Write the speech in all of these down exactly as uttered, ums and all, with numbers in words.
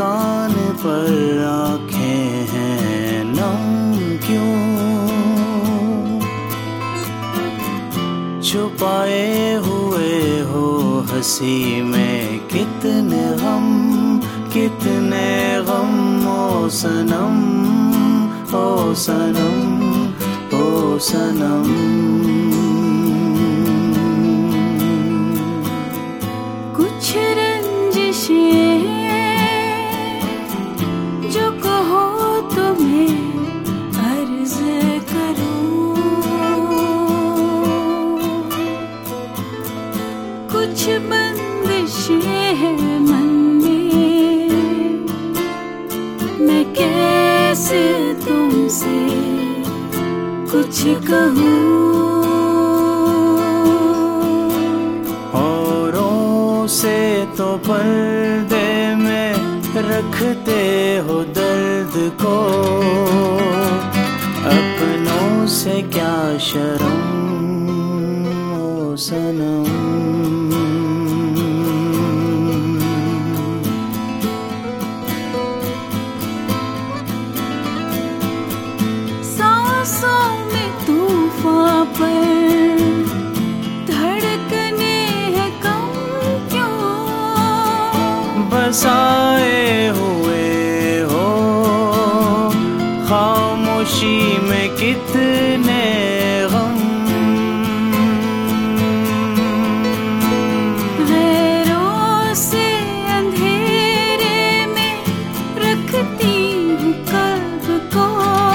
कान पर आँखें हैं नम क्यों, छुपाए हुए हो हंसी में कितने गम, कितने गम ओ सनम, ओ सनम, ओ सनम। कुछ रंजिशें जो कहो तो मैं अर्ज करूं, कुछ बंदिशें हैं मन में, मैं कैसे तुमसे कुछ कहूं। औरों से तो पर्दे में रखते हो दर्द को, अपनों से क्या शर्म ओ सनम। सांसों में तूफान पर धड़कने हैं कम क्यों, बसाए हुए हो खामोशी में कितने गम, गैरों से अंधेरे में रखती हूँ कल्ब को,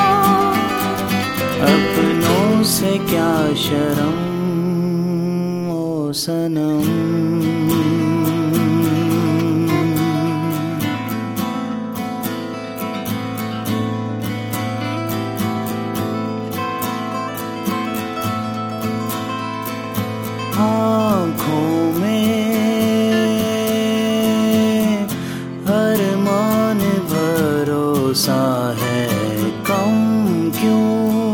अपनों से क्या शर्म ओ सनम। आँखों में अरमान भरोसा है कम क्यों,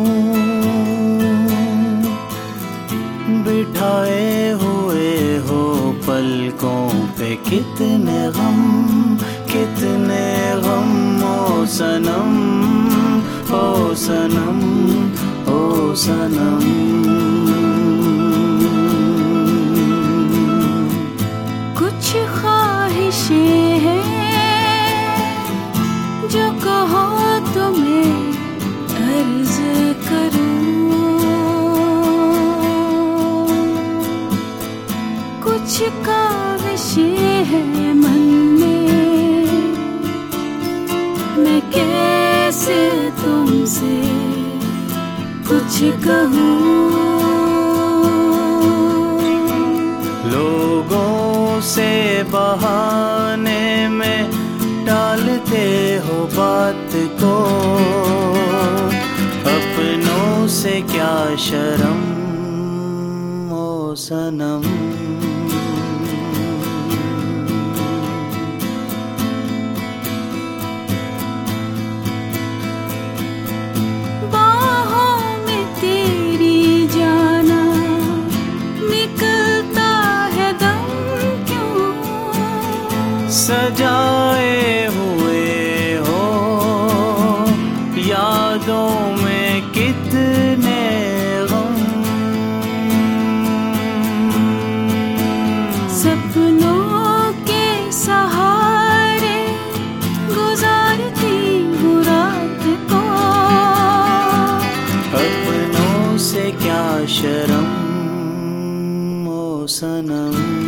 बिठाए हुए हो पलकों पे कितने गम, कितने गम ओ सनम, ओ सनम, ओ सनम। कुछ ख्वाहिशें हैं जो कहो तो मैं अर्ज करूं, कुछ काविशें हैं मन में, मैं कैसे तुमसे कुछ कहूं। लोगों से बहाने में टालते हो बात को, अपनों से क्या शर्म ओ सनम। बाहों में तेरी जाना निकलता है दम क्यों, सजाए हुए हो यादों में कितने गम, सपनों के सहारे गुजारती हूँ रात को, अपनों से क्या शर्म ओ सनम।